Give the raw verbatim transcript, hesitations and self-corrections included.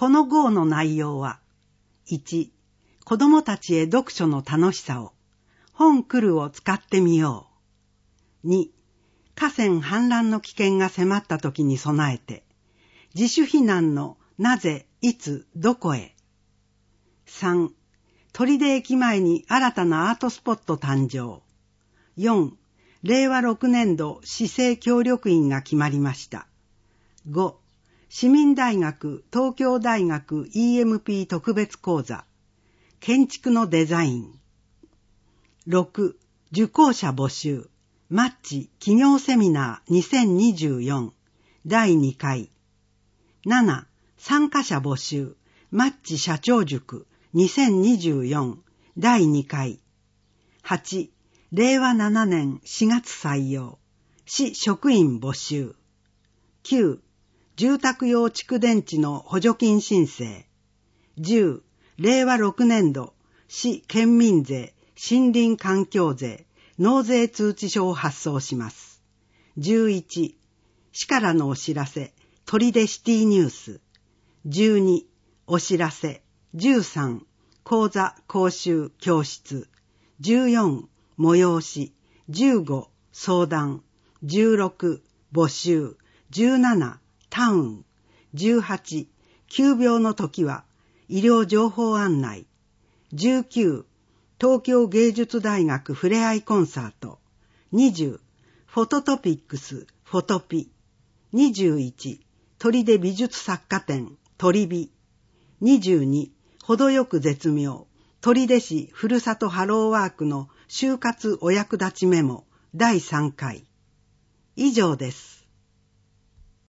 この号の内容は、いち、子供たちへ読書の楽しさを、本来るを使ってみよう。に、河川氾濫の危険が迫った時に備えて、自主避難のなぜ、いつ、どこへ。さん、取手駅前に新たなアートスポット誕生。よん、れいわろくねんど市政協力員が決まりました。ご、市民大学東京大学 イーエムピー 特別講座、建築のデザイン。ろく、受講者募集、マッチ企業セミナーにせんにじゅうよんだいにかい。なな、参加者募集、マッチ社長塾にせんにじゅうよんだいにかい。はち、れいわななねんしがつ採用、市職員募集。きゅう、住宅用蓄電池の補助金申請。じゅう、れいわろくねんど市県民税、森林環境税、納税通知書を発送します。じゅういち、市からのお知らせ、取手シティニュース。じゅうに、お知らせ。じゅうさん、講座、講習、教室。じゅうよん、催し。じゅうご、相談。じゅうろく、募集。じゅうなな、タウン。じゅうはち、急病の時は医療情報案内。じゅうきゅう、東京芸術大学ふれあいコンサート。にじゅう、フォトトピックス、フォトピ。にじゅういち、取手美術作家展、取美。にじゅうに、程よく絶妙、取手市ふるさとハローワークの就活お役立ちメモだいさんかい。以上です。